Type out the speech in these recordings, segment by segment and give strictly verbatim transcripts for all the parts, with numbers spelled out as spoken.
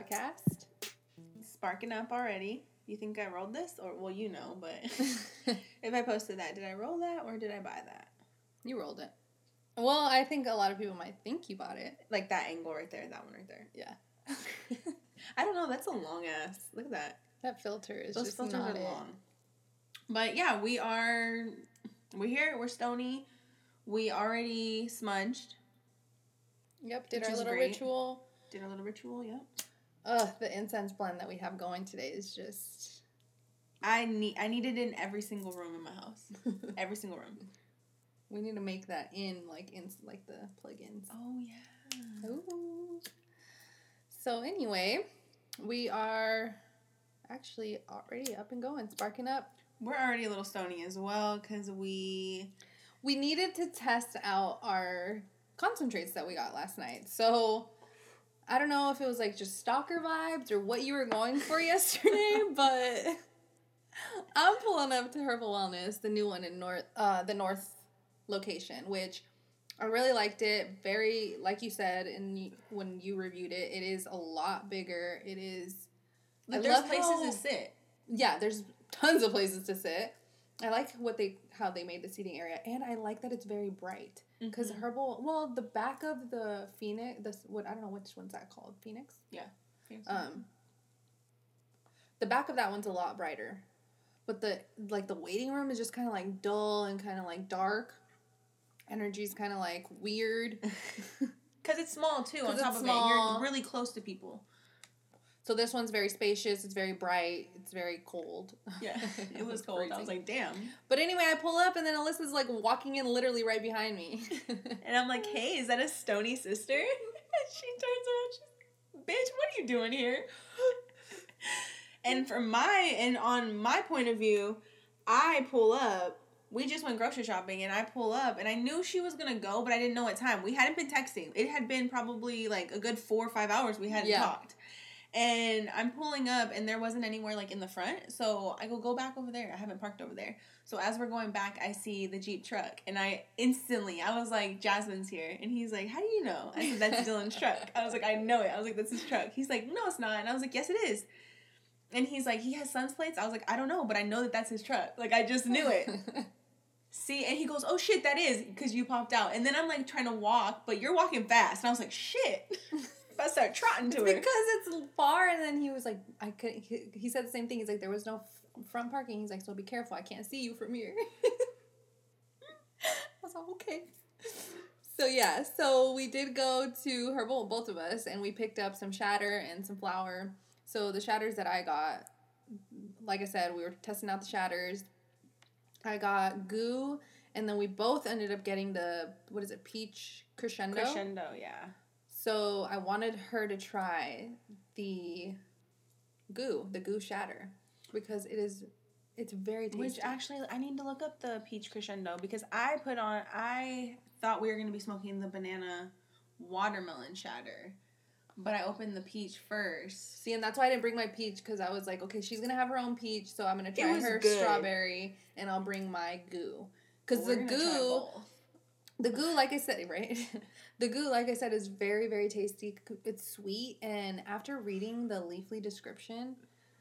podcast. Sparking up already. You think I rolled this? Or, well, you know, but if I posted that, did I roll that or did I buy that? You rolled it. Well, I think a lot of people might think you bought it. Like that angle right there, that one right there. Yeah. I don't know, that's a long ass. Look at that. That filter is Those just filters not are it. long. But yeah, we are, we're here, we're stony. We already smudged. Yep, did Which our is little great. ritual. Did our little ritual, yep. Ugh, the incense blend that we have going today is just... I need I need it in every single room in my house. Every single room. We need to make that in, like, in, like the plugins. Oh, yeah. Ooh. So, anyway, we are actually already up and going, sparking up. We're already a little stony as well because we... We needed to test out our concentrates that we got last night. So... I don't know if it was, like, just stalker vibes or what you were going for yesterday, but I'm pulling up to Herbal Wellness, the new one in North, uh, the North location, which I really liked it. Very, like you said, and when you reviewed it, it is a lot bigger. It is... Like, I there's love places how, to sit. Yeah, there's tons of places to sit. I like what they how they made the seating area, and I like that it's very bright. Because Mm-hmm. Herbal, well, the back of the Phoenix, this what I don't know which one's that called, Phoenix. Yeah. Um. The back of that one's a lot brighter, but the like the waiting room is just kind of like dull and kind of like dark. Energy's kind of like weird. Because it's small, too, on it's top of small. it. You're really close to people. So this one's very spacious. It's very bright. It's very cold. Yeah, it was cold. I was like, damn. But anyway, I pull up and then Alyssa's like walking in literally right behind me. And I'm like, hey, is that a stony sister? And she turns around, she's like, bitch, what are you doing here? And from my, and on my point of view, I pull up. We just went grocery shopping and I pull up and I knew she was going to go, but I didn't know what time. We hadn't been texting. It had been probably like a good four or five hours we hadn't Yeah. talked. And I'm pulling up, and there wasn't anywhere, like, in the front. So I go, go back over there. I haven't parked over there. So as we're going back, I see the Jeep truck. And I instantly, I was like, Jasmine's here. And he's like, how do you know? I said, that's Dylan's truck. I was like, I know it. I was like, that's his truck. He's like, no, it's not. And I was like, yes, it is. And he's like, he has Sun's plates? I was like, I don't know, but I know that that's his truck. Like, I just knew it. See? And he goes, oh, shit, that is, because you popped out. And then I'm, like, trying to walk, but you're walking fast. And I was like, shit. If I start trotting to it's her. because it's far, and then he was like, I couldn't, he, he said the same thing. He's like, there was no f- front parking. He's like, so be careful. I can't see you from here. I was like, okay. So, yeah. So, we did go to Herbal, both of us, and we picked up some shatter and some flour. So, the shatters that I got, like I said, we were testing out the shatters. I got goo, and then we both ended up getting the, what is it, peach crescendo? Crescendo, yeah. So I wanted her to try the goo, the goo shatter, because it is, it's very tasty. Which actually, I need to look up the peach crescendo because I put on, I thought we were going to be smoking the banana watermelon shatter, but I opened the peach first. See, and that's why I didn't bring my peach, because I was like, okay, she's going to have her own peach, so I'm going to It try was her good. strawberry, and I'll bring my goo. Because We're the gonna try goo, both. the goo, like I said, right? The goo, like I said, is very, very tasty. It's sweet, and after reading the Leafly description,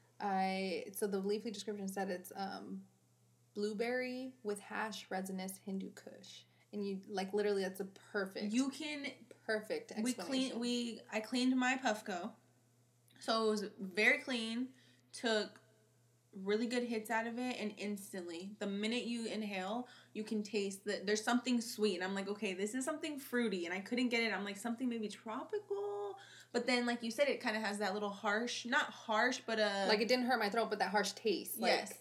I so the Leafly description said it's um, blueberry with hash resinous Hindu Kush, and you like literally that's a perfect. You can perfect. we Explanation. clean we I cleaned my Puffco, so it was very clean. Took really good hits out of it, and instantly, the minute you inhale, you can taste that there's something sweet. And I'm like, okay, this is something fruity, and I couldn't get it. I'm like, something maybe tropical, but then, like you said, it kind of has that little harsh, not harsh, but uh, like it didn't hurt my throat, but that harsh taste, like yes.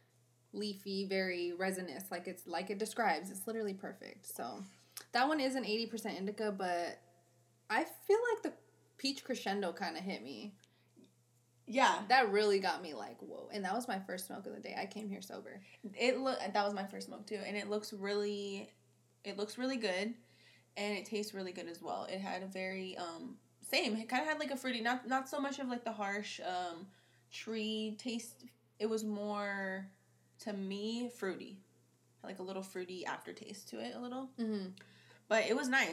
leafy, very resinous, like it's like it describes. It's literally perfect. So that one is an eighty percent indica, but I feel like the peach crescendo kind of hit me. Yeah, That really got me like, whoa. And that was my first smoke of the day. I came here sober. it look that was my first smoke too, and it looks really, it looks really good, and it tastes really good as well. It had a very um same. It kind of had like a fruity, not not so much of like the harsh um tree taste. It was more, to me, fruity, like a little fruity aftertaste to it, a little. Mm-hmm. But it was nice.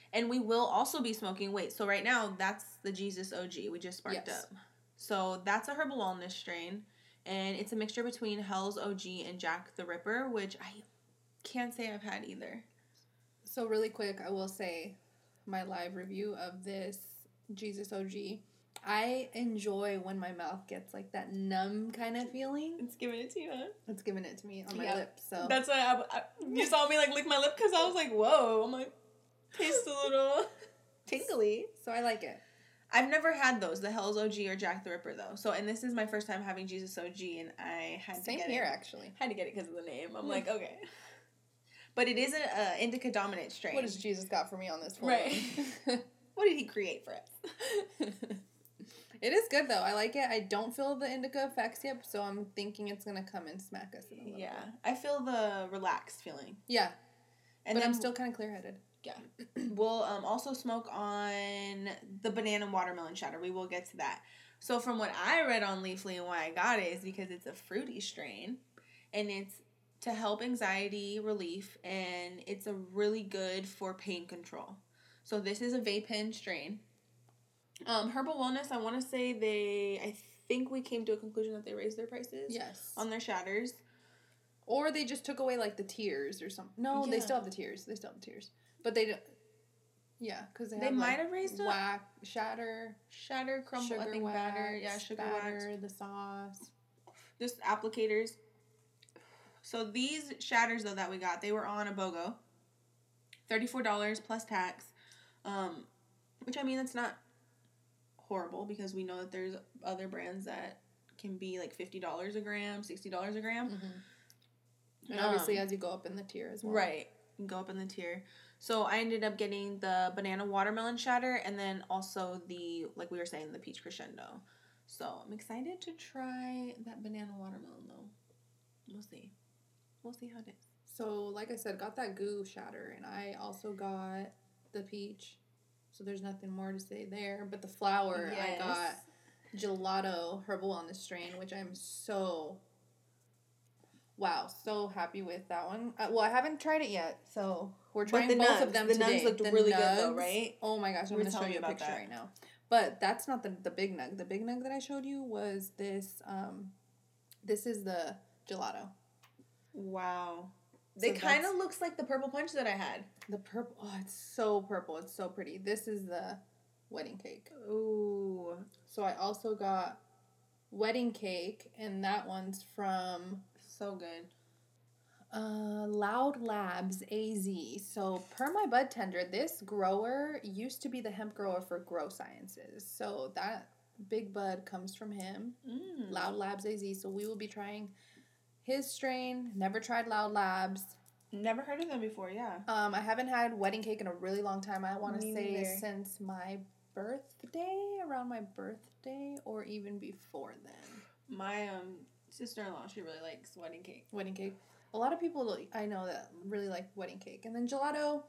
And we will also be smoking. Wait, so right now that's the Jesus O G we just sparked Yes. up. So that's a herbal wellness strain, and it's a mixture between Hell's O G and Jack the Ripper, which I can't say I've had either. So really quick, I will say my live review of this Jesus O G. I enjoy when my mouth gets like that numb kind of feeling. It's giving it to you, huh? It's giving it to me on my Yeah. lips. So That's why I, I, you saw me like lick my lip because I was like, whoa, I'm like, taste a little tingly. So I like it. I've never had those, the Hell's O G or Jack the Ripper though. So, and this is my first time having Jesus O G, and I had Same to get here it. actually. Had to get it because of the name. I'm like, okay. But it is an uh, indica dominant strain. What has Jesus got for me on this one? Right. What did he create for us? It is good though. I like it. I don't feel the indica effects yet, so I'm thinking it's gonna come and smack us in a little Yeah, bit. I feel the relaxed feeling. Yeah, And but then I'm still kind of clear headed. Yeah. We'll um, also smoke on the banana watermelon shatter. We will get to that. So from what I read on Leafly and why I got it is because it's a fruity strain, and it's to help anxiety relief, and it's a really good for pain control. So this is a vape pen strain. Um, Herbal Wellness, I want to say they, I think we came to a conclusion that they raised their prices. Yes. On their shatters. Or they just took away like the tiers or something. No, they Yeah. still have the tiers. They still have the tiers, but they don't. Yeah, because they, They have, might like, have raised it. whack, shatter, Shatter, crumble, sugar I think wax, batter. Yeah, sugar batter, wax. the sauce. Just applicators. So these shatters though that we got, they were on a BOGO. thirty-four dollars plus tax. Um, which I mean that's not horrible because we know that there's other brands that can be like fifty dollars a gram, sixty dollars a gram. Mm-hmm. And obviously Um, as you go up in the tier as well. Right. Go up in the tier. So I ended up getting the banana watermelon shatter and then also the, like we were saying, the peach crescendo. So I'm excited to try that banana watermelon though. We'll see. We'll see how it is. So like I said, got that goo shatter, and I also got the peach. So there's nothing more to say there. But the flower, Yes. I got gelato herbal wellness strain, which I'm so wow, so happy with that one. Uh, well, I haven't tried it yet, so we're But trying the both nugs, of them the today. nugs looked The really good though, nugs- right? Oh my gosh, You I'm were gonna show telling you me a about picture that. right now. But that's not the the big nug. The big nug that I showed you was this. Um, this is the gelato. Wow. So It kind that's- of looks like the purple punch that I had. The purple. Oh, it's so purple. It's so pretty. This is the wedding cake. Ooh. So I also got wedding cake, and that one's from So good. uh, Loud Labs A Z. So per my bud tender, this grower used to be the hemp grower for Grow Sciences. So that big bud comes from him. Mm. Loud Labs A Z. So we will be trying his strain. Never tried Loud Labs. Never heard of them before, yeah. Um, I haven't had wedding cake in a really long time. I want to Me say neither. since my birthday, around my birthday, or even before then. My um sister-in-law, she really likes wedding cake. Wedding cake. A lot of people I know that really like wedding cake. And then gelato,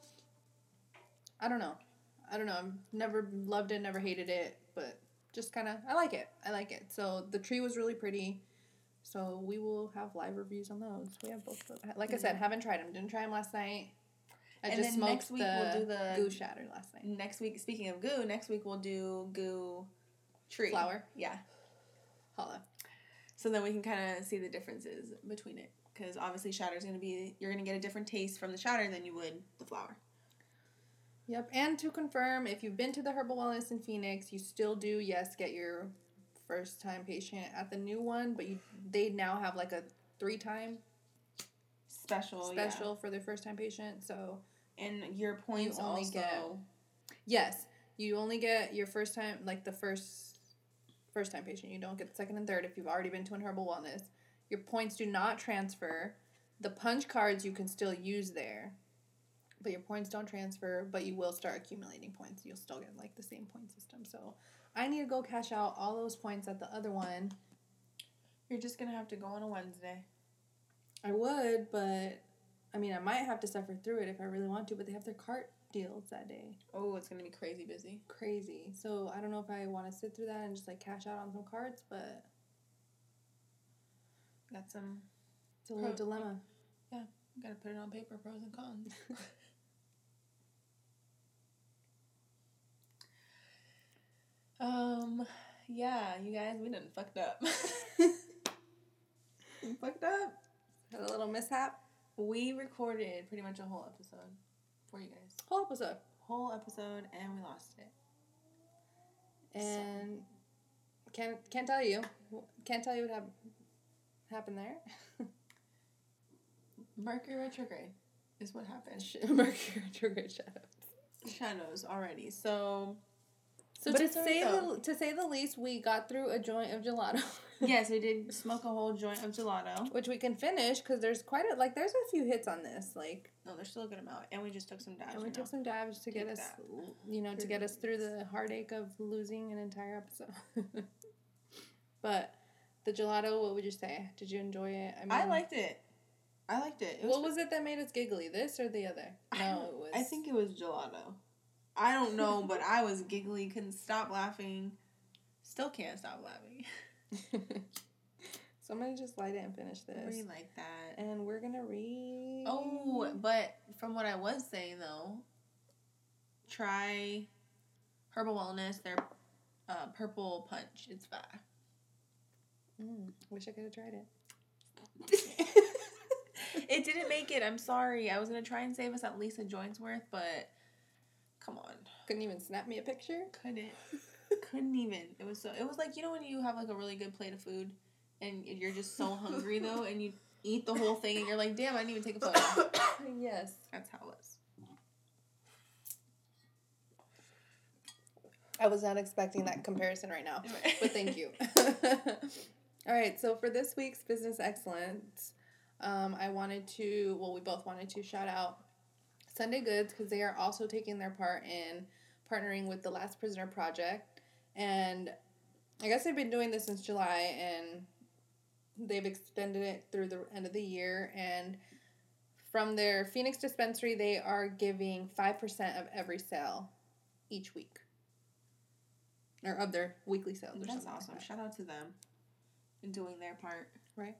I don't know. I don't know. I've never loved it, never hated it, but just kind of, I like it. I like it. So the tree was really pretty. So we will have live reviews on those. We have both of them. Like I said, haven't tried them. Didn't try them last night. I And just then smoked next week the, we'll do the- goo shatter last night. Next week, speaking of goo, next week we'll do goo tree. Flower. Yeah. Holla. So then we can kind of see the differences between it. Because obviously shatter's going to be, you're going to get a different taste from the shatter than you would the flower. Yep. And to confirm, if you've been to the Herbal Wellness in Phoenix, you still do, yes, get your first time patient at the new one, but you they now have like a three time Special, special for their first time patient. So yeah. And your points You only also. get- yes, you only get your first time, like the first first time patient. You don't get the second and third if you've already been to an Herbal Wellness. Your points do not transfer. The punch cards you can still use there, but your points don't transfer. But you will start accumulating points. You'll still get like the same point system. So I need to go cash out all those points at the other one. You're just going to have to go on a Wednesday. I would, but I mean, I might have to suffer through it if I really want to. But they have their cart deals that day. Oh, it's going to be crazy busy. Crazy. So I don't know if I want to sit through that and just like cash out on some cards, but Got some, it's a little Pro- dilemma. got to put it on paper, pros and cons. Yeah, you guys, we done fucked up. we fucked up. Had a little mishap. We recorded pretty much a whole episode for you guys. Whole episode. Whole episode, and we lost it. And so. can't can't tell you. Can't tell you what happened happened there. Mercury retrograde is what happened. Mercury retrograde shadows. Shadows already. So. So but to it's say right, the to say the least, we got through a joint of gelato. Yes, we did smoke a whole joint of gelato, which we can finish because there's quite a like there's a few hits on this. Like no, there's still a good amount, and we just took some dabs. And we took know. some dabs to Take get us, that. you know, to get us through the heartache of losing an entire episode. But the gelato, what would you say? Did you enjoy it? I, mean, I liked it. I liked it. it was what was it that made us giggly? This or the other? I no, it was. I think it was gelato. I don't know, but I was giggly, couldn't stop laughing. Still can't stop laughing. Somebody just light it and finish this. Read like that. And we're going to read. Oh, but from what I was saying, though, try Herbal Wellness, their uh, Purple Punch. It's fire. Mm, wish I could have tried it. It didn't make it. I'm sorry. I was going to try and save us at least a joint's worth, but... Come on. Couldn't even snap me a picture? Couldn't. Couldn't even. It was so. It was like, you know when you have like a really good plate of food and you're just so hungry though and you eat the whole thing and you're like, damn, I didn't even take a photo. Yes. That's how it was. I was not expecting that comparison right now, but thank you. All right, so for this week's Business Excellence, um, I wanted to, well, we both wanted to shout out Sunday Goods because they are also taking their part in partnering with the Last Prisoner Project. And I guess they've been doing this since July and they've extended it through the end of the year. And from their Phoenix dispensary, they are giving five percent of every sale each week. Or of their weekly sales. Or That's something awesome. like that. Shout out to them in doing their part. Right.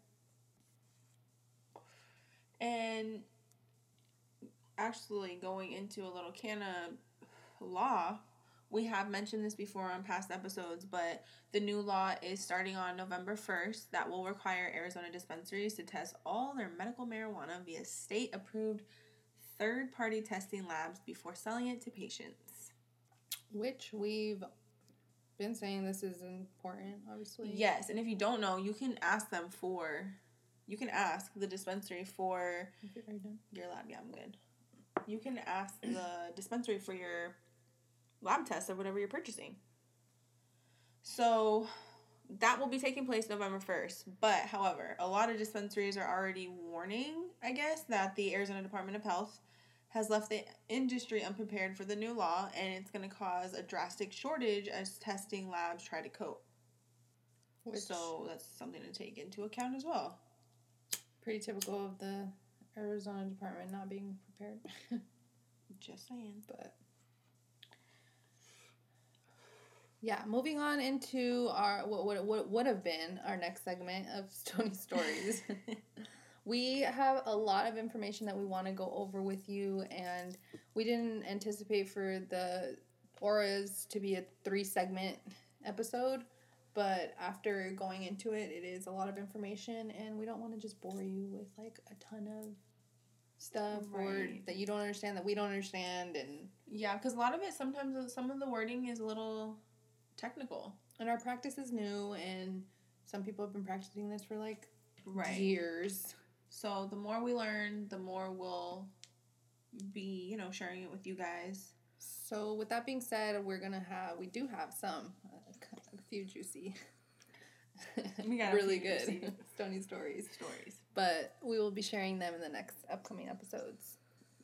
And actually going into a little can of law, we have mentioned this before on past episodes, but the new law is starting on November first that will require Arizona dispensaries to test all their medical marijuana via state-approved third-party testing labs before selling it to patients. Which we've been saying this is important, obviously. Yes, and if you don't know, you can ask them for, you can ask the dispensary for Are you done? your lab. Yeah, I'm good. You can ask the dispensary for your lab test or whatever you're purchasing. So that will be taking place November first. But, however, a lot of dispensaries are already warning, I guess, that the Arizona Department of Health has left the industry unprepared for the new law, and it's going to cause a drastic shortage as testing labs try to cope. Which, so that's something to take into account as well. Pretty typical of the Arizona Department not being prepared. Just saying. But yeah, moving on into our what what what would have been our next segment of Stony Stories. We have a lot of information that we want to go over with you, and we didn't anticipate for the auras to be a three segment episode, but after going into it, it is a lot of information, and we don't want to just bore you with like a ton of stuff right. or that you don't understand that we don't understand. And yeah, because a lot of it, sometimes some of the wording is a little technical, and our practice is new, and some people have been practicing this for like right. years. So the more we learn, the more we'll be, you know, sharing it with you guys. So with that being said, we're gonna have we do have some uh, a few juicy, we got really good juicy. Stony stories. Stories, but we will be sharing them in the next upcoming episodes.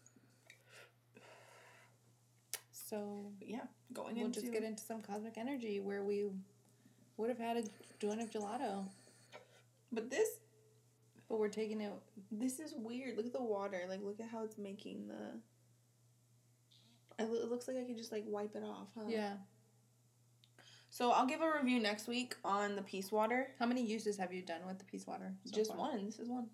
So yeah, going we'll into just get into some cosmic energy where we would have had a joint of gelato, but this. But we're taking it. This is weird. Look at the water. Like, look at how it's making the. It looks like I could just like wipe it off, huh? Yeah. So I'll give a review next week on the Peace Water. How many uses have you done with the Peace Water? So just far? one. This is one.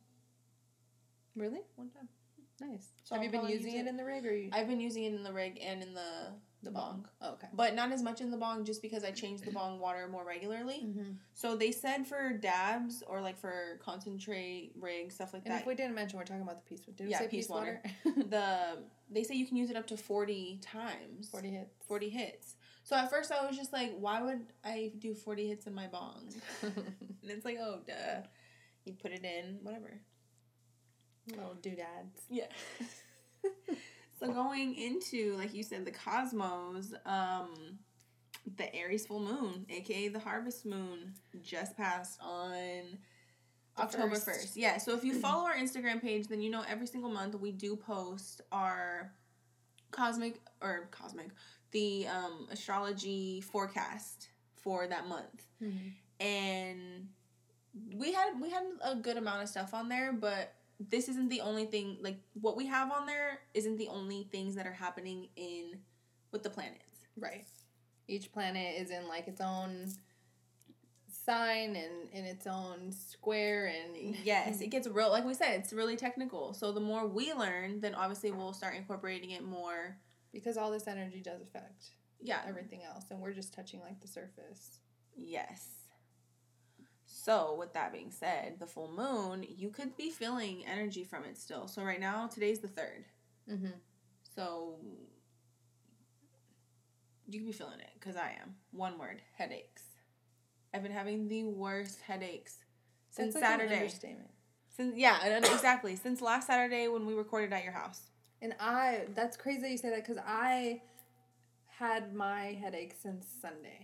Really? One time. Nice. So have I'll you been using use it it in the rig, or you? I've been using it in the rig and in the The bong. bong. Oh, okay. But not as much in the bong just because I change the bong water more regularly. Mm-hmm. So they said for dabs or like for concentrate rig, stuff like and that. And if we didn't mention, we're talking about the peace water. Did we yeah, say peace, peace water. water? the They say you can use it up to forty times. forty hits. forty hits. So at first I was just like, why would I do forty hits in my bong? And it's like, oh, duh. You put it in, whatever. Little doodads. Yeah. So going into, like you said, the cosmos, um, the Aries full moon, aka the harvest moon, just passed on the October first. Yeah, so if you follow our Instagram page, then you know every single month we do post our cosmic, or cosmic, the um, astrology forecast for that month. Mm-hmm. And we had we had a good amount of stuff on there, but this isn't the only thing, like, what we have on there isn't the only things that are happening in, with the planets. Right. Each planet is in, like, its own sign and in its own square, and... Yes, it gets real, like we said, it's really technical. So the more we learn, then obviously we'll start incorporating it more. Because all this energy does affect yeah. everything else, and we're just touching, like, the surface. Yes. So, with that being said, the full moon, you could be feeling energy from it still. So, right now, today's the third. Mm-hmm. So, you could be feeling it, because I am. One word, headaches. I've been having the worst headaches since That's like Saturday. An understatement. Since yeah, exactly. Since last Saturday when we recorded at your house. And I, that's crazy that you say that, because I had my headache since Sunday.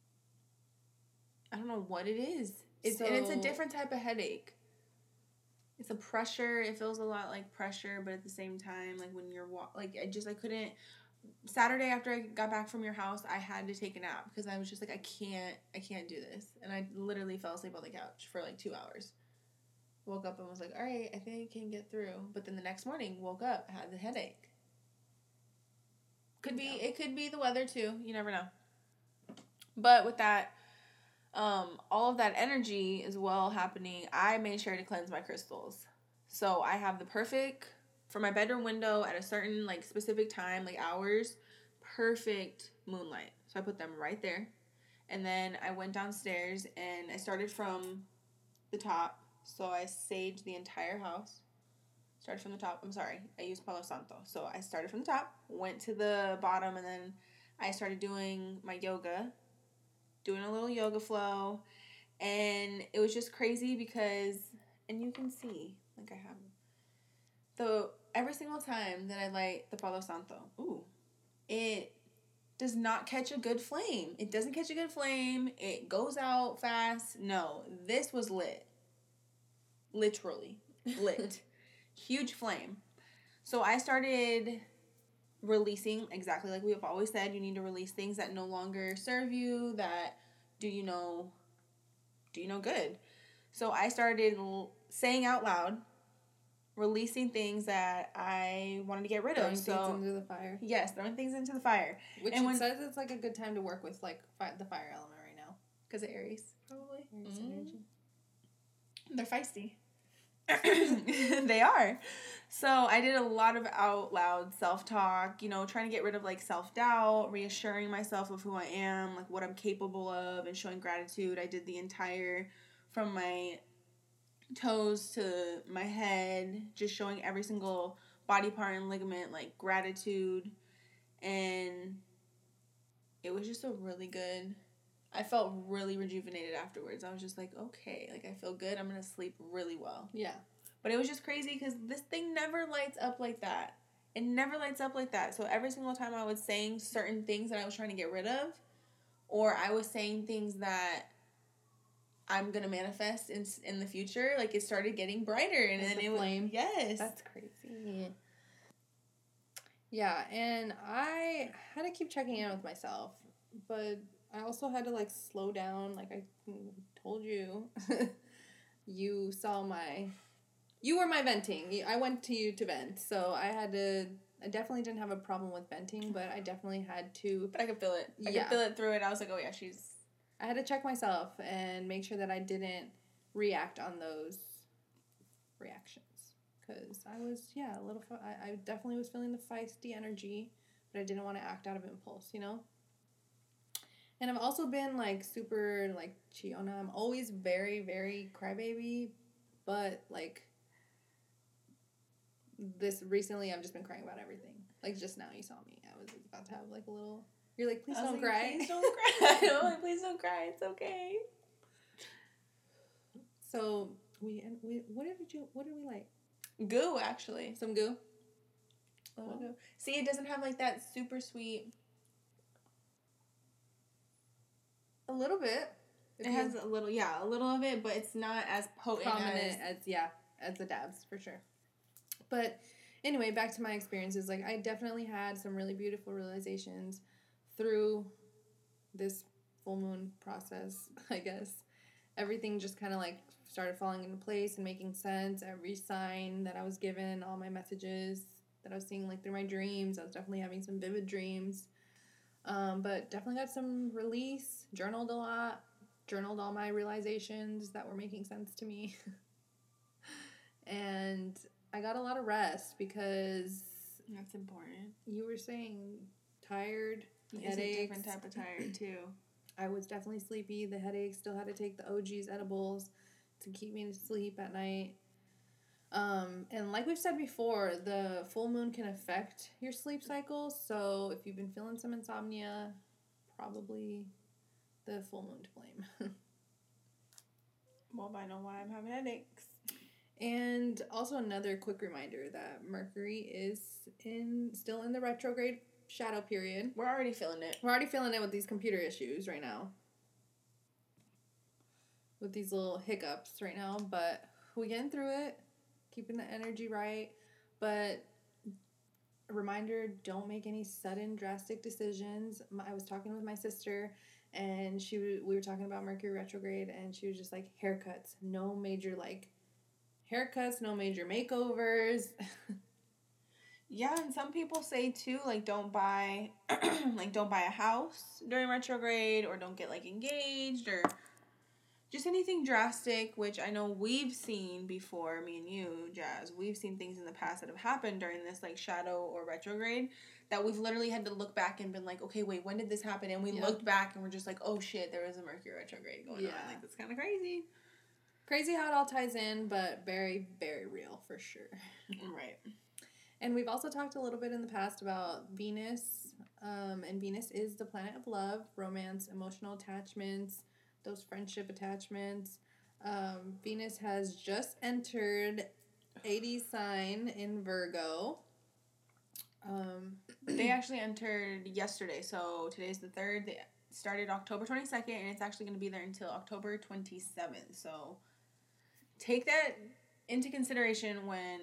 I don't know what it is. It's, so, and it's a different type of headache. It's a pressure. It feels a lot like pressure, but at the same time, like when you're walk, like I just I couldn't. Saturday after I got back from your house, I had to take a nap because I was just like I can't I can't do this, and I literally fell asleep on the couch for like two hours. Woke up and was like, all right, I think I can get through. But then the next morning, woke up, had the headache. Could be yeah. It could be the weather too. You never know. But with that. Um, all of that energy as well happening, I made sure to cleanse my crystals. So I have the perfect, for my bedroom window at a certain, like, specific time, like, hours, perfect moonlight. So I put them right there. And then I went downstairs and I started from the top. So I saged the entire house. Started from the top. I'm sorry. I used Palo Santo. So I started from the top, went to the bottom, and then I started doing my yoga. Doing a little yoga flow, and it was just crazy because, and you can see, like I have, the every single time that I light the Palo Santo, ooh, it does not catch a good flame. It doesn't catch a good flame. It goes out fast. No, this was lit. Literally lit. Huge flame. So I started releasing, exactly like we have always said, you need to release things that no longer serve you, that do you know do you know good. So I started l- saying out loud, releasing things that I wanted to get rid throwing of. Throwing so, things into the fire. Yes, throwing things into the fire. Which and it when, says it's like a good time to work with like fi- the fire element right now. Because of Aries, probably. Aries mm. energy. They're feisty. They are. So I did a lot of out loud self-talk, you know, trying to get rid of like self-doubt, reassuring myself of who I am, like what I'm capable of, and showing gratitude. I did the entire, from my toes to my head, just showing every single body part and ligament, like gratitude. And it was just a really good, I felt really rejuvenated afterwards. I was just like, okay, like I feel good. I'm going to sleep really well. Yeah. But it was just crazy because this thing never lights up like that. It never lights up like that. So every single time I was saying certain things that I was trying to get rid of, or I was saying things that I'm going to manifest in in the future, like it started getting brighter. And like then the it flame. was, yes. That's crazy. Yeah, and I had to keep checking in with myself, but I also had to like slow down. Like I told you, you saw my... You were my venting. I went to you to vent. So I had to... I definitely didn't have a problem with venting, but I definitely had to... But I could feel it. I yeah. could feel it through it. I was like, oh yeah, she's... I had to check myself and make sure that I didn't react on those reactions. Because I was, yeah, a little... I, I definitely was feeling the feisty energy. but I didn't want to act out of impulse, you know? And I've also been, like, super, like, Chiona. I'm always very, very crybaby, but, like, this recently I've just been crying about everything. Like, just now you saw me. I was about to have, like, a little... You're like, please don't like, cry. Please don't cry. I'm like, please don't cry. It's okay. So, we... and we what did you... What did we like? Goo, actually. Some goo? Oh. Goo. See, it doesn't have, like, that super sweet... A little bit. It has a little, yeah, a little of it, but it's not as potent prominent as... as, yeah, as the dabs, for sure. But anyway, back to my experiences. Like, I definitely had some really beautiful realizations through this full moon process, I guess. Everything just kind of, like, started falling into place and making sense. Every sign that I was given, all my messages that I was seeing, like, through my dreams. I was definitely having some vivid dreams. Um, but definitely got some release, journaled a lot, journaled all my realizations that were making sense to me. And I got a lot of rest because... That's important. You were saying tired, It's headaches. a different type of tired, too. I was definitely sleepy. The headaches, still had to take the O G's edibles to keep me to sleep at night. Um, and like we've said before, the full moon can affect your sleep cycle. So if you've been feeling some insomnia, probably the full moon to blame. Well, I know why I'm having headaches. And also another quick reminder that Mercury is in still in the retrograde shadow period. We're already feeling it. We're already feeling it with these computer issues right now. With these little hiccups right now. But we're getting through it. Keeping the energy right, but a reminder, don't make any sudden drastic decisions. I was talking with my sister, and she we were talking about Mercury retrograde, and she was just like, haircuts, no major, like, haircuts, no major makeovers. Yeah, and some people say, too, like, don't buy, like, don't buy a house during retrograde, or don't get, like, engaged, or... Just anything drastic, which I know we've seen before, me and you, Jazz, we've seen things in the past that have happened during this, like, shadow or retrograde that we've literally had to look back and been like, okay, wait, when did this happen? And we yeah. looked back and we're just like, oh, shit, there was a Mercury retrograde going yeah. on. Like, that's kind of crazy. Crazy how it all ties in, but very, very real for sure. Right. And we've also talked a little bit in the past about Venus, um, and Venus is the planet of love, romance, emotional attachments, those friendship attachments. Um, Venus has just entered Aries sign in Virgo. Um, they actually entered yesterday, so today's the third. They started October twenty-second, and it's actually going to be there until October twenty-seventh. So take that into consideration when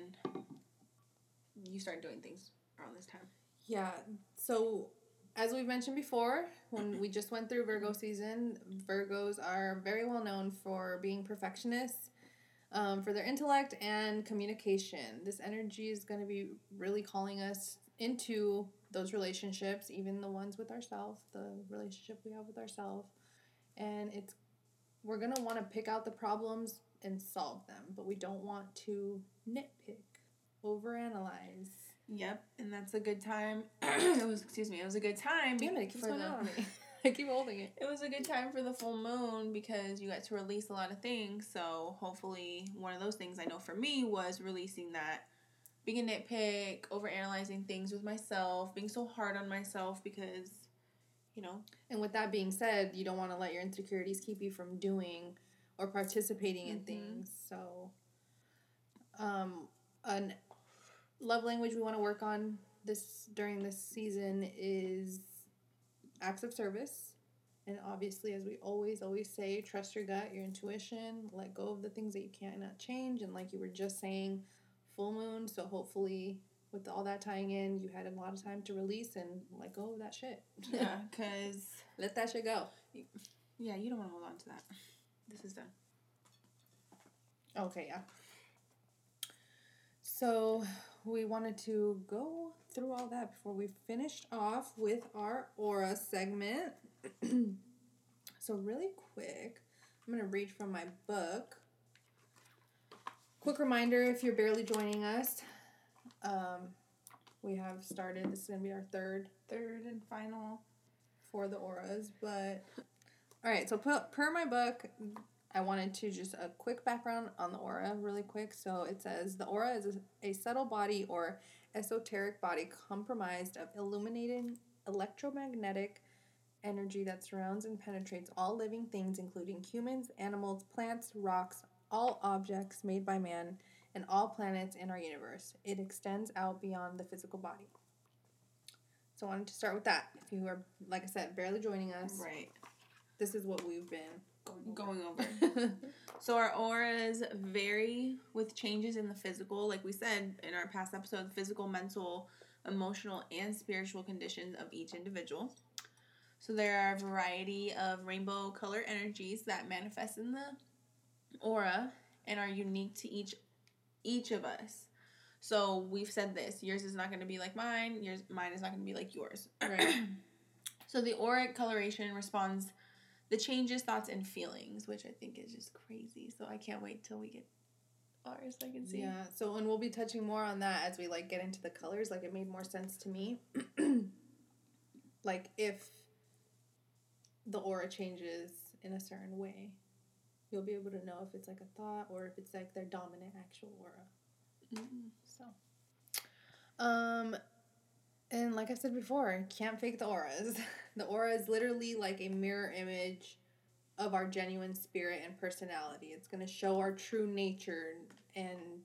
you start doing things around this time. Yeah, so... As we've mentioned before, when we just went through Virgo season, Virgos are very well known for being perfectionists, um, for their intellect and communication. This energy is going to be really calling us into those relationships, even the ones with ourselves, the relationship we have with ourselves. And it's we're going to want to pick out the problems and solve them, but we don't want to nitpick, overanalyze. Yep, and that's a good time. it was, excuse me, it was a good time. Damn it, it keeps for going the, out on me. I keep holding it. It was a good time for the full moon because you got to release a lot of things. So hopefully one of those things I know for me was releasing that, being a nitpick, overanalyzing things with myself, being so hard on myself because, you know. And with that being said, you don't want to let your insecurities keep you from doing or participating in mm-hmm. things. So, um, an love language we want to work on this during this season is acts of service. And obviously, as we always, always say, trust your gut, your intuition, let go of the things that you cannot change. And like you were just saying, full moon. So hopefully with all that tying in, you had a lot of time to release and let go of that shit. Yeah, because... let that shit go. Yeah, you don't want to hold on to that. This is done. Okay, yeah. So... we wanted to go through all that before we finished off with our aura segment. So really quick, I'm going to read from my book. Quick reminder, if you're barely joining us, um, We have started. This is going to be our third. Third and final. For the auras. But, all right. So, per, per my book, I wanted to just a quick background on the aura really quick. So, it says the aura is a, a subtle body or esoteric body comprised of illuminated electromagnetic energy that surrounds and penetrates all living things, including humans, animals, plants, rocks, all objects made by man, and all planets in our universe. It extends out beyond the physical body. So I wanted to start with that. If you are, like I said, barely joining us, right, this is what we've been going over. Going over. So our auras vary with changes in the physical, like we said in our past episode, physical, mental, emotional, and spiritual conditions of each individual. So there are a variety of rainbow color energies that manifest in the aura and are unique to each each of us. So we've said this, yours is not going to be like mine, yours mine is not going to be like yours. Right. So the auric coloration responds the changes, thoughts, and feelings, which I think is just crazy. So I can't wait till we get ours so I can see. Yeah, so and we'll be touching more on that as we like get into the colors. Like it made more sense to me. Like if the aura changes in a certain way, you'll be able to know if it's like a thought or if it's like their dominant actual aura. Mm-hmm. So, um, and like I said before, can't fake the auras. The aura is literally like a mirror image of our genuine spirit and personality. It's going to show our true nature, and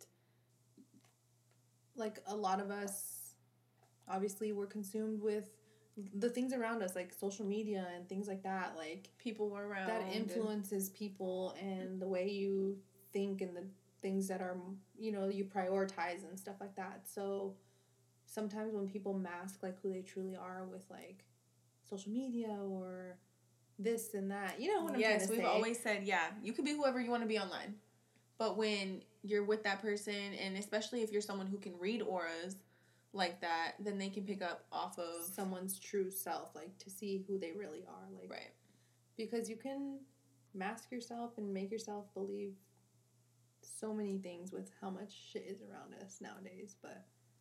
like a lot of us, obviously we're consumed with the things around us, like social media and things like that. Like people around that influences people and the way you think and the things that are, you know, you prioritize and stuff like that. So sometimes when people mask like who they truly are with like social media or this and that, you know what I'm yes, trying to we've say. always said, yeah, you can be whoever you want to be online. But when you're with that person, and especially if you're someone who can read auras like that, then they can pick up off of someone's true self, like to see who they really are. Like, right. Because you can mask yourself and make yourself believe so many things with how much shit is around us nowadays. But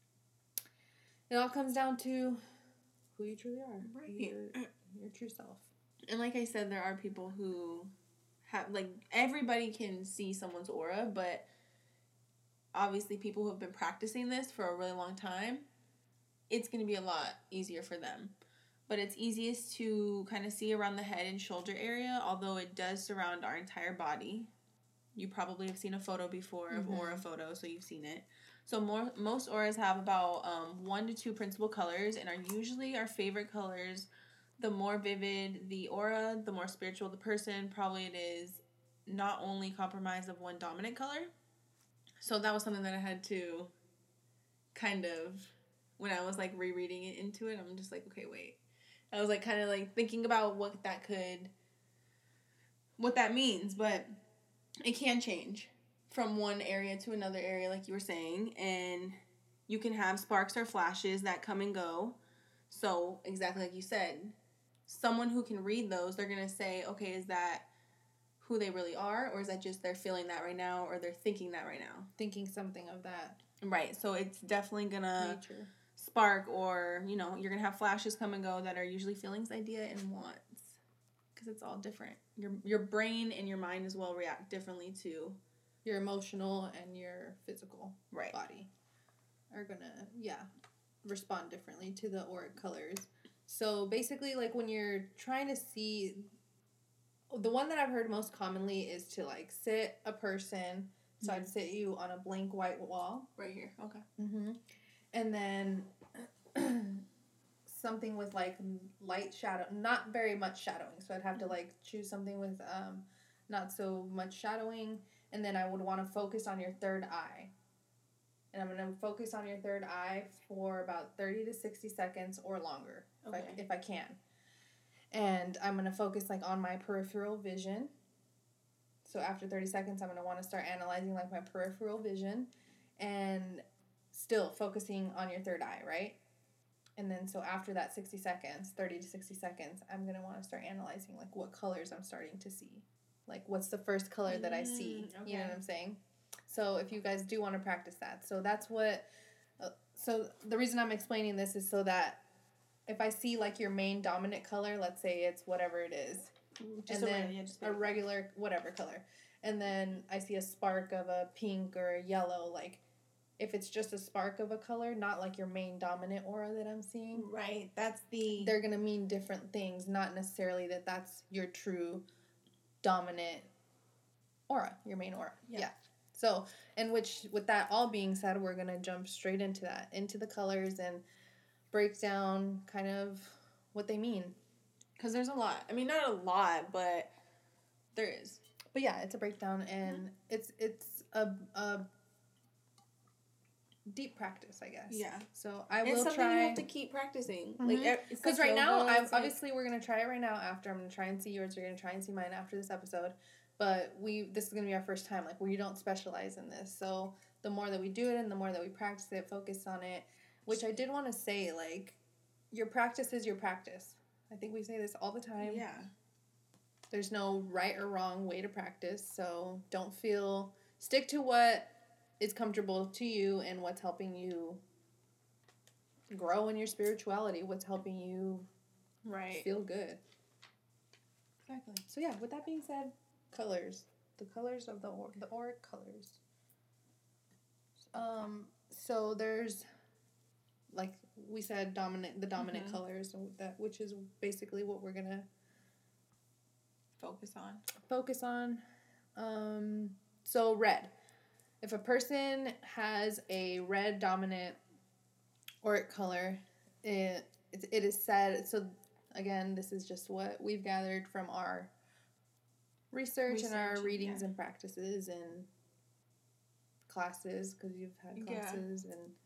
it all comes down to who you truly are. Right. Your, your true self. And like I said, there are people who have, like, everybody can see someone's aura, but obviously people who have been practicing this for a really long time, it's going to be a lot easier for them. But it's easiest to kind of see around the head and shoulder area, although it does surround our entire body. You probably have seen a photo before of mm-hmm. aura photo, so you've seen it. So more most auras have about um, one to two principal colors and are usually our favorite colors. The more vivid the aura, the more spiritual the person. Probably it is not only comprised of one dominant color. So that was something that I had to kind of, when I was like rereading it into it, I'm just like, okay, wait. I was like kind of like thinking about what that could, what that means, but it can change from one area to another area, like you were saying, and you can have sparks or flashes that come and go. So exactly like you said, someone who can read those, they're going to say, okay, is that who they really are, or is that just they're feeling that right now, or they're thinking that right now? Thinking something of that. Right, so it's definitely going to spark, or, you know, you're going to have flashes come and go that are usually feelings, idea, and wants. Because it's all different. Your your brain and your mind as well react differently to your emotional and your physical right. body are going to, yeah, respond differently to the auric colors. So basically, like when you're trying to see, the one that I've heard most commonly is to like sit a person. So mm-hmm. I'd sit you on a blank white wall. Right here. Okay. Mm-hmm. And then something with like light shadow, not very much shadowing. So I'd have to like choose something with um, not so much shadowing. And then I would want to focus on your third eye. And I'm going to focus on your third eye for about thirty to sixty seconds or longer, okay. if, I, if I can. And I'm going to focus like on my peripheral vision. So after thirty seconds, I'm going to want to start analyzing like my peripheral vision and still focusing on your third eye, right? And then so after that sixty seconds, thirty to sixty seconds, I'm going to want to start analyzing like what colors I'm starting to see. Like what's the first color that I see? Mm, okay. You know what I'm saying? So if you guys do want to practice that. So that's what, uh, so the reason I'm explaining this is so that if I see like your main dominant color, let's say it's whatever it is, Just and a then red, yeah, just a regular whatever color, and then I see a spark of a pink or a yellow, like if it's just a spark of a color, not like your main dominant aura that I'm seeing. Right, that's the... They're going to mean different things, not necessarily that that's your true dominant aura, your main aura. Yeah. yeah. So, and which, with that all being said, we're going to jump straight into that, into the colors and break down kind of what they mean. Because there's a lot. I mean, not a lot, but there is. But yeah, it's a breakdown, and mm-hmm. it's it's a, a deep practice, I guess. Yeah. So I will it's something try. you have to keep practicing. Mm-hmm. Like because like right now, I'm like... obviously we're gonna try it right now. After I'm gonna try and see yours. You're gonna try and see mine after this episode. But we this is gonna be our first time. Like we don't specialize in this. So the more that we do it, and the more that we practice it, focus on it. Which I did want to say, like, your practice is your practice. I think we say this all the time. Yeah. There's no right or wrong way to practice. So don't feel stick to what is comfortable to you and what's helping you grow in your spirituality, what's helping you right feel good. Exactly. So yeah, with that being said, colors. The colors of the or- the auric colors. Um so there's like we said dominant the dominant mm-hmm. colors that which is basically what we're going to focus on. Focus on um so red. If a person has a red dominant auric color, it, it it is said, so again, this is just what we've gathered from our research, research and our readings yeah. and practices and classes, because you've had classes. Yeah. and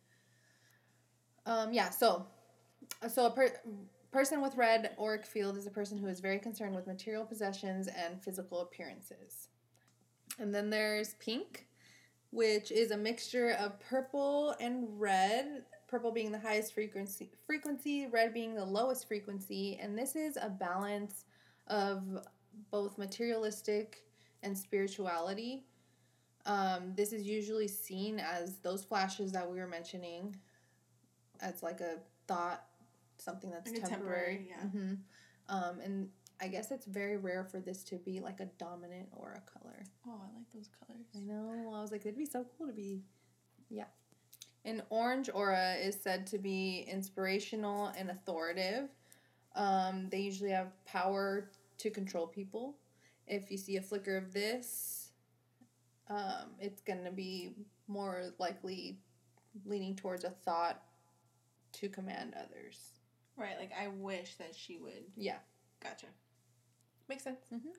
um Yeah, so, so a per, person with red auric field is a person who is very concerned with material possessions and physical appearances. And then there's pink, which is a mixture of purple and red, purple being the highest frequency, frequency, red being the lowest frequency, and this is a balance of both materialistic and spirituality. Um, this is usually seen as those flashes that we were mentioning, as like a thought, something that's like temporary. temporary yeah. Mm-hmm. Um, and I guess it's very rare for this to be like a dominant aura color. Oh, I like those colors. I know. I was like, it'd be so cool to be, yeah. An orange aura is said to be inspirational and authoritative. Um, they usually have power to control people. If you see a flicker of this, um, it's going to be more likely leaning towards a thought to command others. Right, like I wish that she would. Yeah. Gotcha. Makes sense. Mm-hmm.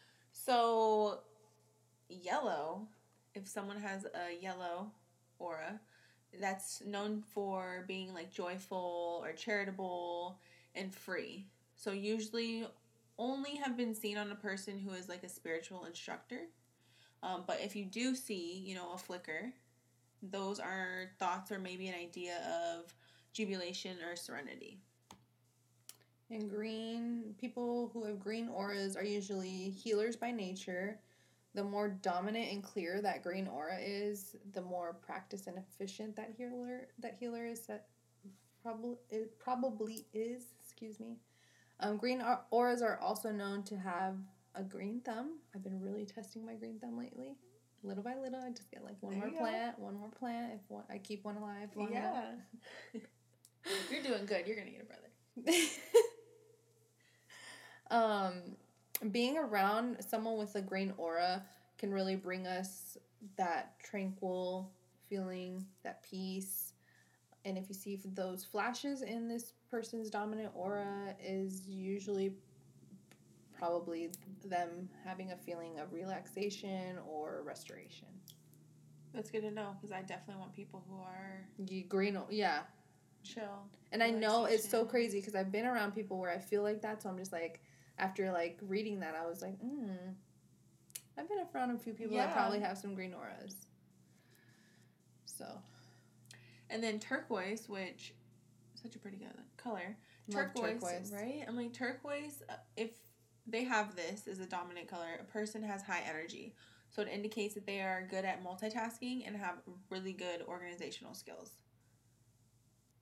So, yellow, if someone has a yellow aura, that's known for being like joyful or charitable and free. So usually only have been seen on a person who is like a spiritual instructor. Um, but if you do see, you know, a flicker, those are thoughts or maybe an idea of jubilation or serenity. And green, people who have green auras are usually healers by nature. The more dominant and clear that green aura is, the more practiced and efficient that healer that healer is. That probably it probably is. Excuse me. Um, green auras are also known to have a green thumb. I've been really testing my green thumb lately. Little by little, I just get like one there more plant, one more plant. If one, I keep one alive. Long yeah. You're doing good. You're gonna get a brother. um. Being around someone with a green aura can really bring us that tranquil feeling, that peace. And if you see those flashes in this person's dominant aura, is usually probably them having a feeling of relaxation or restoration. That's good to know, because I definitely want people who are green. Yeah, chill. And I know it's so crazy because I've been around people where I feel like that, so I'm just like. After, like, reading that, I was like, hmm, I've been around a few people yeah. that probably have some green auras. So. And then turquoise, which, such a pretty good color. Turquoise, turquoise, right? I'm like, turquoise, if they have this as a dominant color, a person has high energy. So it indicates that they are good at multitasking and have really good organizational skills.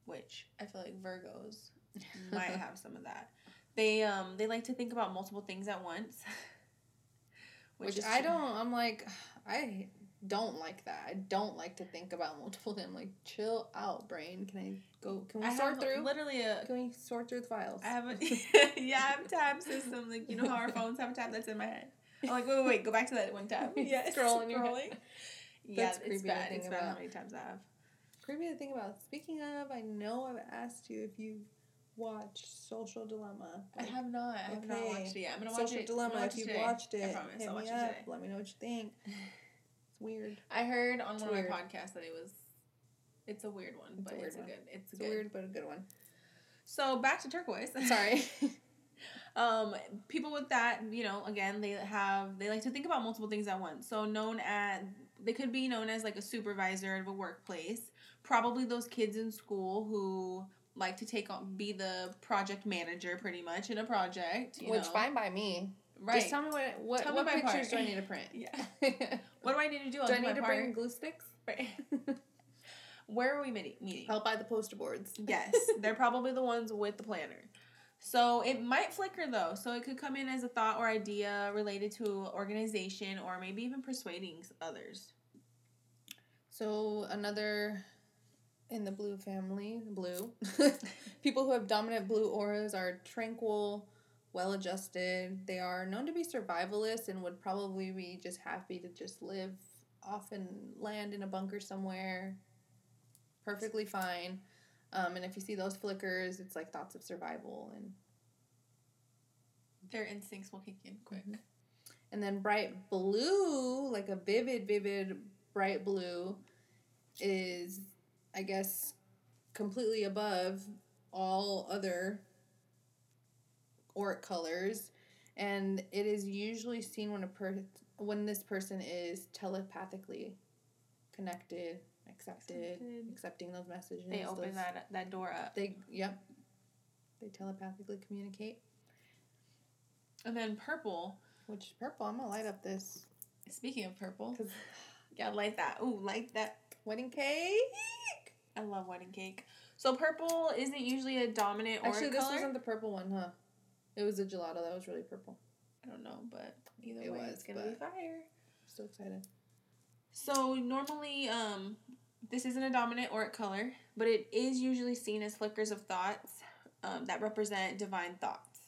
which I feel like Virgos might have some of that. They um they like to think about multiple things at once. Which, which I don't. I'm like, I don't like that. I don't like to think about multiple things. I'm like, chill out, brain. Can I go? Can we I sort have through? Literally a. Can we sort through the files? I have a yeah. I have a tab system. Like, you know how our phones have a tab that's in my head. I'm like, wait, wait, wait. Go back to that one tab. Yeah, scrolling. scrolling. Yeah, That's it's creepy. bad. It's about. bad how many tabs I have. Creepy to think about. Speaking of, I know I've asked you if you watch Social Dilemma. Like, I have not. I have okay. not watched it yet. I'm gonna watch Social it. Dilemma. Watch if you've today. watched it, I promise. hit I'll me watch up. it today. Let me know what you think. It's weird. I heard on it's one weird. of my podcasts that it was. It's a weird one, it's but a it's a one. good. It's, it's good. a weird but a good one. So back to turquoise. Sorry. um, people with that, you know, again, they have they like to think about multiple things at once. So known as they could be known as like a supervisor of a workplace. Probably those kids in school who like to take on be the project manager pretty much in a project. You Which know. Fine by me. Right. Just tell me what what, tell what me pictures part. do I need to print? Yeah. What do I need to do? Do I need to part? Bring glue sticks? Right. Where are we meeting? meeting? I'll buy the poster boards. Yes. They're probably the ones with the planner. So it might flicker though. So it could come in as a thought or idea related to organization or maybe even persuading others. So another in the blue family, blue, people who have dominant blue auras are tranquil, well-adjusted. They are known to be survivalists and would probably be just happy to just live off and land in a bunker somewhere. Perfectly fine. Um, and if you see those flickers, it's like thoughts of survival and their instincts will kick in quick. Mm-hmm. And then bright blue, like a vivid, vivid bright blue, is, I guess, completely above all other auric colors, and it is usually seen when a per when this person is telepathically connected, accepted, accepted. accepting those messages. They open those, that that door up. They yep. They telepathically communicate. And then purple, which purple, I'm gonna light up this. Speaking of purple, gotta light that. Ooh, light that wedding cake. I love wedding cake. So purple isn't usually a dominant auric Actually, this color. wasn't the purple one, huh? It was the gelato that was really purple. I don't know, but either it way, was, it's gonna be fire. So excited. So normally, um, this isn't a dominant auric color, but it is usually seen as flickers of thoughts um, that represent divine thoughts,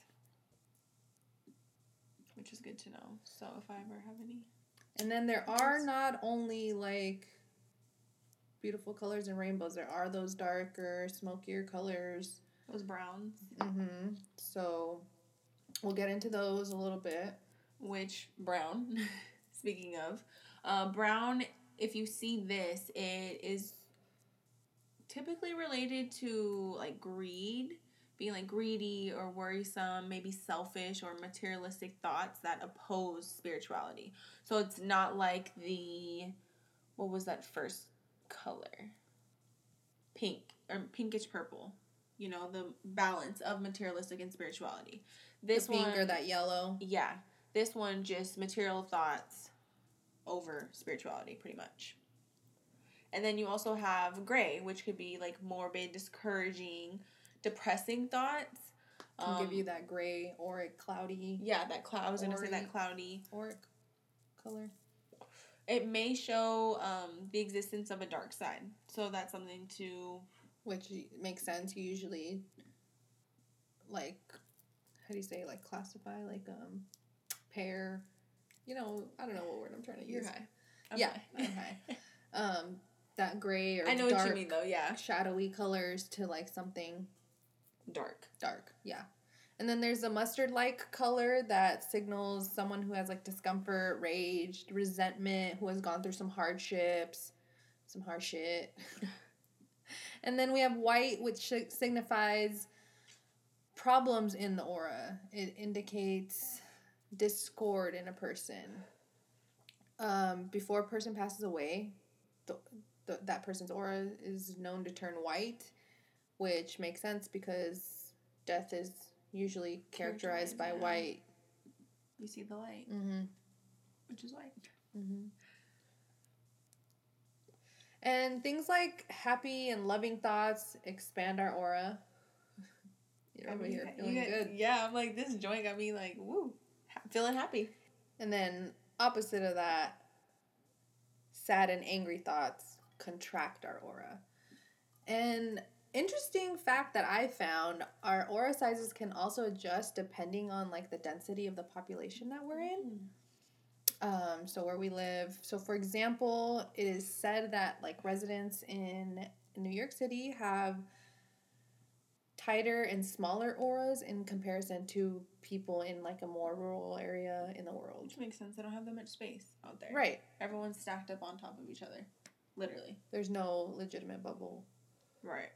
which is good to know. So if I ever have any. And then there are not only like beautiful colors and rainbows. There are those darker, smokier colors. Those browns. Mm-hmm. So we'll get into those a little bit. Which, brown, speaking of, uh, brown, if you see this, it is typically related to, like, greed, being, like, greedy or worrisome, maybe selfish or materialistic thoughts that oppose spirituality. So it's not like the, what was that first color? Pink, or pinkish purple. You know, the balance of materialistic and spirituality. This the pink one, or that yellow. Yeah. This one, just material thoughts over spirituality, pretty much. And then you also have gray, which could be, like, morbid, discouraging, depressing thoughts. Can Um, give you that gray, auric, cloudy. Yeah, that cloud. I was going to say that cloudy. Auric color. It may show um, the existence of a dark side. So that's something to... Which makes sense. You usually, like, how do you say, like, classify, like, um, pair, you know, I don't know what word I'm trying to use. You're high. I'm yeah, high. I'm high. Um, that gray or I know dark, what you mean, though, yeah. shadowy colors to, like, something dark. Dark, yeah. And then there's a mustard-like color that signals someone who has, like, discomfort, rage, resentment, who has gone through some hardships, some hard shit. And then we have white, which signifies problems in the aura. It indicates discord in a person. Um, before a person passes away, the, the, that person's aura is known to turn white, which makes sense because death is usually characterized, characterized by yeah. white. You see the light, mm-hmm. which is white. Mm-hmm. And things like happy and loving thoughts expand our aura. You're over here feeling you get, good. Yeah, I'm like, this joint got me like, woo, ha- feeling happy. And then opposite of that, sad and angry thoughts contract our aura. And interesting fact that I found, our aura sizes can also adjust depending on like the density of the population that we're in. Mm. Um, so where we live. So for example, it is said that like residents in New York City have tighter and smaller auras in comparison to people in like a more rural area in the world. Which makes sense. They don't have that much space out there. Right. Everyone's stacked up on top of each other. Literally. There's no legitimate bubble. Right.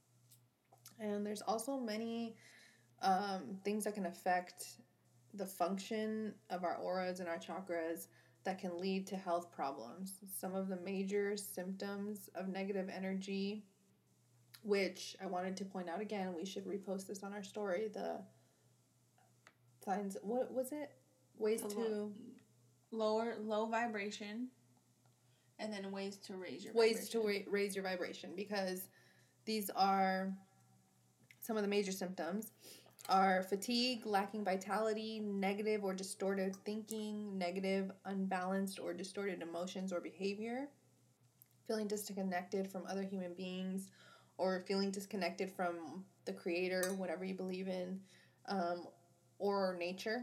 And there's also many um, things that can affect the function of our auras and our chakras that can lead to health problems. Some of the major symptoms of negative energy, which I wanted to point out again, we should repost this on our story, the signs, what was it? Ways The to... Low, lower, low vibration, and then ways to raise your Ways vibration. to ra- raise your vibration, because these are some of the major symptoms. Are fatigue, lacking vitality, negative or distorted thinking, negative, unbalanced or distorted emotions or behavior, feeling disconnected from other human beings, or feeling disconnected from the creator, whatever you believe in, um, or nature.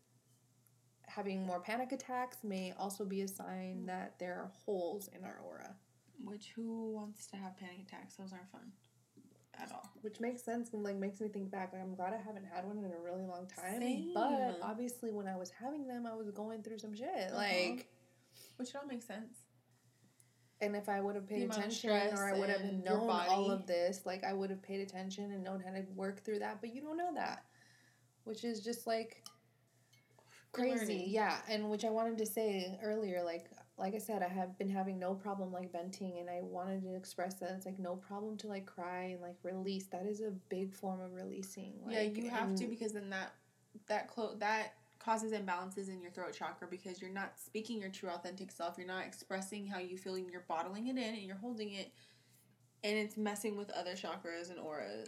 Having more panic attacks may also be a sign that there are holes in our aura. Which, who wants to have panic attacks? Those aren't fun. At all. Which makes sense and like makes me think back. Like, I'm glad I haven't had one in a really long time. Same. But obviously, when I was having them, I was going through some shit. Uh-huh. Like, which all makes sense. And if I would have paid The amount of attention, stress or I would have and your known body. all of this, like I would have paid attention and known how to work through that. But you don't know that, which is just like crazy. Learning. Yeah, and which I wanted to say earlier, like. Like I said, I have been having no problem, like, venting, and I wanted to express that it's, like, no problem to, like, cry and, like, release. That is a big form of releasing. Like, yeah, you have and, to, because then that that clo- that causes imbalances in your throat chakra, because you're not speaking your true authentic self. You're not expressing how you feel, and you're bottling it in, and you're holding it, and it's messing with other chakras and auras.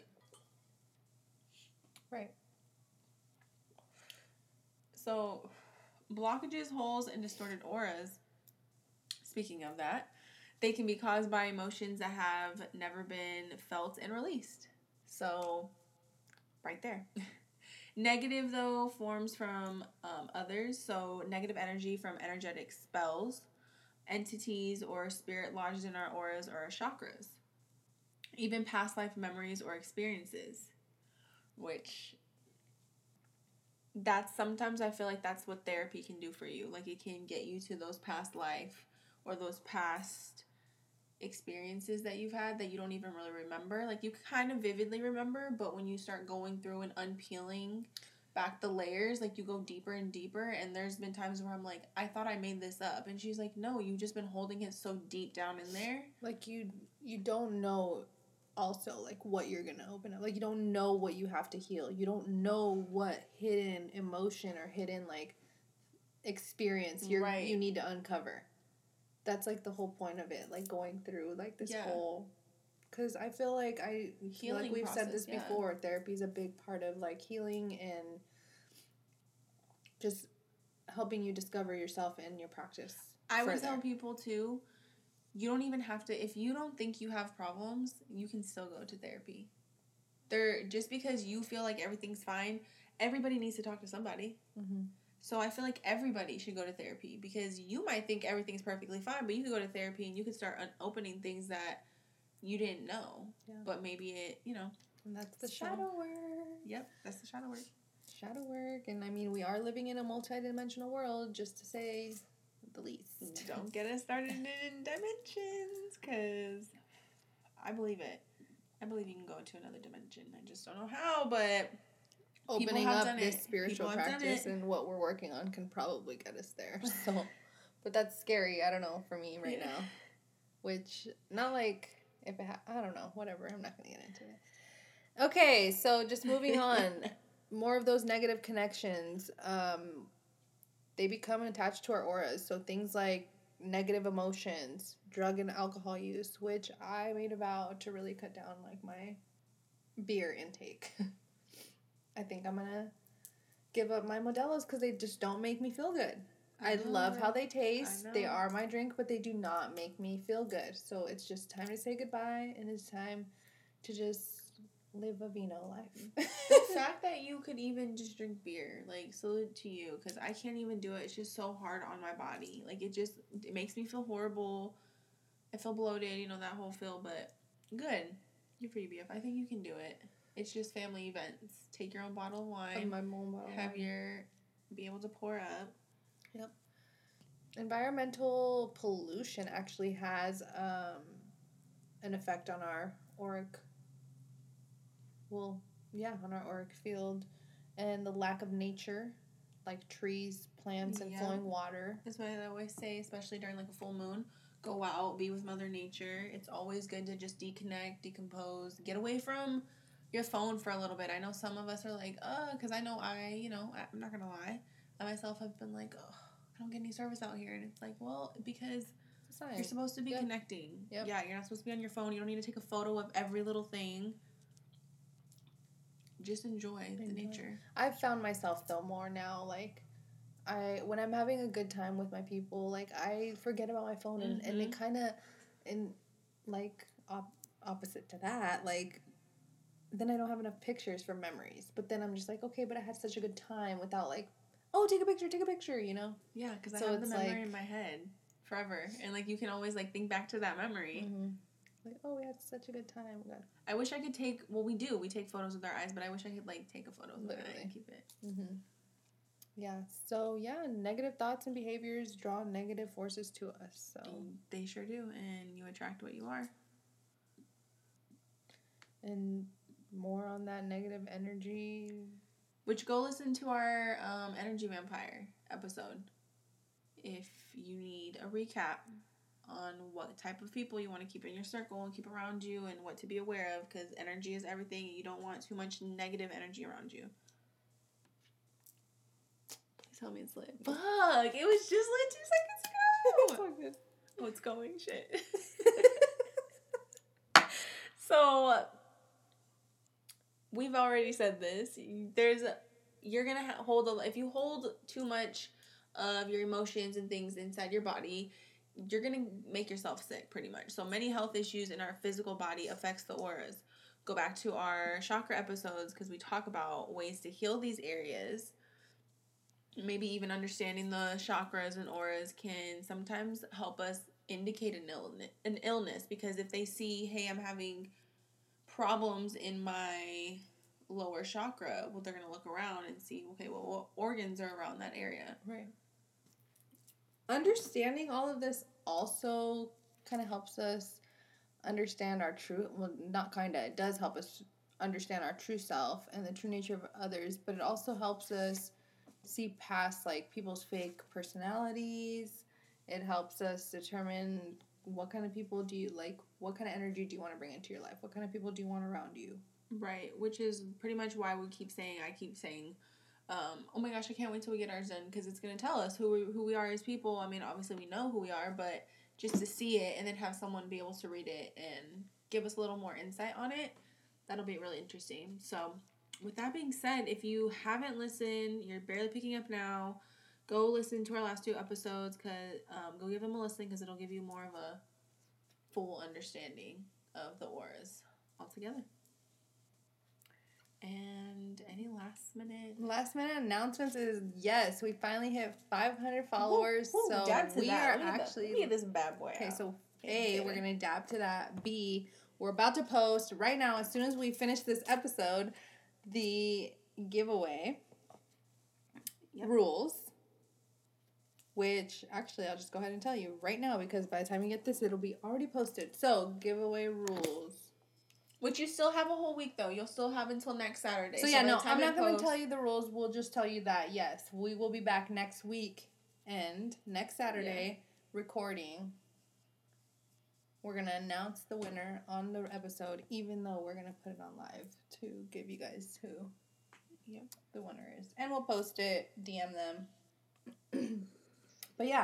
Right. So, blockages, holes, and distorted auras, speaking of that, they can be caused by emotions that have never been felt and released. So, right there. Negative, though, forms from um, others. So, negative energy from energetic spells, entities, or spirit lodged in our auras or our chakras. Even past life memories or experiences. Which, that's sometimes I feel like that's what therapy can do for you. Like, it can get you to those past life or those past experiences that you've had that you don't even really remember. Like, you kind of vividly remember, but when you start going through and unpeeling back the layers, like, you go deeper and deeper, and there's been times where I'm like, I thought I made this up, and she's like, no, you've just been holding it so deep down in there. Like, you you don't know also, like, what you're gonna open up. Like, you don't know what you have to heal. You don't know what hidden emotion or hidden, like, experience you're, Right. you need to uncover. That's, like, the whole point of it, like, going through, like, this Yeah. whole... Because I feel like I... Healing like we've process, said this yeah. before, therapy is a big part of, like, healing and just helping you discover yourself and your practice I would further. tell people, too, you don't even have to... If you don't think you have problems, you can still go to therapy. There, just because you feel like everything's fine, everybody needs to talk to somebody. Mm-hmm. So I feel like everybody should go to therapy, because you might think everything's perfectly fine, but you could go to therapy and you could start un- opening things that you didn't know. Yeah. But maybe it, you know. And that's the So- shadow work. Yep, that's the shadow work. Shadow work. And I mean, we are living in a multi-dimensional world, just to say the least. Don't get us started in dimensions, because I believe it. I believe you can go into another dimension. I just don't know how, but... People Opening have up done this it. spiritual People have done practice it. and what we're working on can probably get us there. So, but that's scary. I don't know for me right Yeah. now. Which not like if it ha- I don't know. Whatever. I'm not gonna get into it. Okay, so just moving on. More of those negative connections. Um, they become attached to our auras. So things like negative emotions, drug and alcohol use, which I made a vow to really cut down like my beer intake. I think I'm gonna give up my Modelo's because they just don't make me feel good. I, I love how they taste. They are my drink, but they do not make me feel good. So it's just time to say goodbye, and it's time to just live a vino life. The fact that you could even just drink beer, like, salute to you, because I can't even do it. It's just so hard on my body. Like, it just, it makes me feel horrible. I feel bloated, you know, that whole feel, but good. Good for you, B F. I think you can do it. It's just family events. Take your own bottle of wine. My own bottle have wine. your, be able to pour up. Yep. Environmental pollution actually has um, an effect on our auric Well, yeah, on our auric field, and the lack of nature, like trees, plants, and yeah. flowing water. That's why I always say, especially during like a full moon, go out, be with Mother Nature. It's always good to just deconnect, decompose, get away from your phone for a little bit. I know some of us are like, uh, because I know I, you know, I'm not gonna lie, I myself have been like, oh, I don't get any service out here, and it's like, well, because you're supposed to be yep. connecting. Yep. Yeah, you're not supposed to be on your phone. You don't need to take a photo of every little thing. Just enjoy the enjoy. nature. I've found myself though more now, like I when I'm having a good time with my people, like I forget about my phone, and, mm-hmm. and it kind of, and like op- opposite to that, like then I don't have enough pictures for memories. But then I'm just like, okay, but I had such a good time without like, oh, take a picture, take a picture, you know? Yeah, because so I have the memory like, in my head forever, and like you can always like think back to that memory. Mm-hmm. Like, oh, we had such a good time. God. I wish I could take, well, we do. We take photos with our eyes, but I wish I could, like, take a photo with Literally. my eye and keep it. Mm-hmm. Yeah. So, yeah, negative thoughts and behaviors draw negative forces to us. So they sure do, and you attract what you are. And more on that negative energy. Which, go listen to our um, Energy Vampire episode if you need a recap on what type of people you want to keep in your circle and keep around you, and what to be aware of, because energy is everything. You don't want too much negative energy around you. Please tell me it's lit. Fuck! It was just lit two seconds ago! It's all good. Oh, it's going. Shit. So, we've already said this. There's, a, you're gonna ha- hold, a, if you hold too much of your emotions and things inside your body, you're going to make yourself sick, pretty much. So many health issues in our physical body affects the auras. Go back to our chakra episodes, because we talk about ways to heal these areas. Maybe even understanding the chakras and auras can sometimes help us indicate an illness, an illness, because if they see, hey, I'm having problems in my lower chakra, well, they're going to look around and see, okay, well, what organs are around that area? Right. Understanding all of this also kind of helps us understand our true, well, not kind of, it does help us understand our true self and the true nature of others, but it also helps us see past, like, people's fake personalities. It helps us determine what kind of people do you, like, what kind of energy do you want to bring into your life? What kind of people do you want around you? Right, which is pretty much why we keep saying, I keep saying, Um, oh my gosh, I can't wait till we get ours done, because it's going to tell us who we, who we are as people. I mean, obviously we know who we are, but just to see it and then have someone be able to read it and give us a little more insight on it, that'll be really interesting. So, with that being said, if you haven't listened, you're barely picking up now, go listen to our last two episodes, cause, um, go give them a listen, because it'll give you more of a full understanding of the auras altogether. And any last minute? Last minute announcements is, yes, we finally hit five hundred followers. Woo, woo, so we that. are actually. Look at this bad boy. Okay, out. so A, we're going to dab to that. B, we're about to post right now, as soon as we finish this episode, the giveaway yep. rules. Which, actually, I'll just go ahead and tell you right now, because by the time you get this, it'll be already posted. So, giveaway rules. Which you still have a whole week, though. You'll still have until next Saturday. So, so yeah, no, I'm not going to tell you the rules. We'll just tell you that, yes, we will be back next week and next Saturday yeah. recording. We're going to announce the winner on the episode, even though we're going to put it on live to give you guys who yep. the winner is. And we'll post it, D M them. But yeah,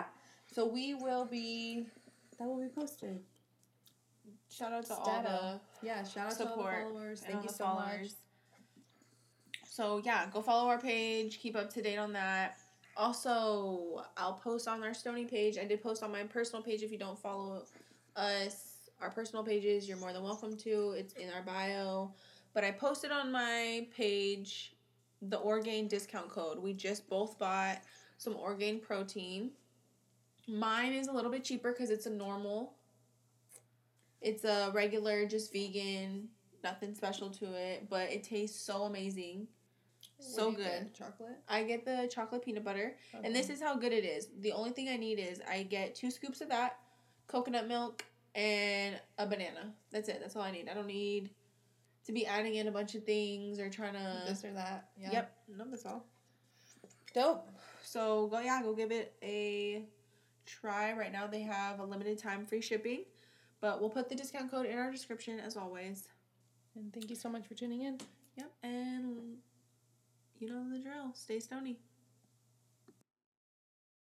So we will be. That will be posted. Shout out to all the yeah. Shout out to all the followers. Thank you so followers. much. So yeah, go follow our page. Keep up to date on that. Also, I'll post on our Stony page. I did post on my personal page. If you don't follow us, our personal pages, you're more than welcome to. It's in our bio. But I posted on my page the Orgain discount code. We just both bought some Orgain protein. Mine is a little bit cheaper because it's a normal. It's a regular, just vegan, nothing special to it, but it tastes so amazing. So good. Get? Chocolate? I get the chocolate peanut butter. Okay. And this is how good it is. The only thing I need is I get two scoops of that, coconut milk, and a banana. That's it. That's all I need. I don't need to be adding in a bunch of things or trying to... This or that. Yeah. Yep. No, that's all. Dope. So, go yeah, go give it a try. Right now they have a limited time free shipping. But we'll put the discount code in our description as always. And thank you so much for tuning in. Yep. And... you know the drill. Stay stony.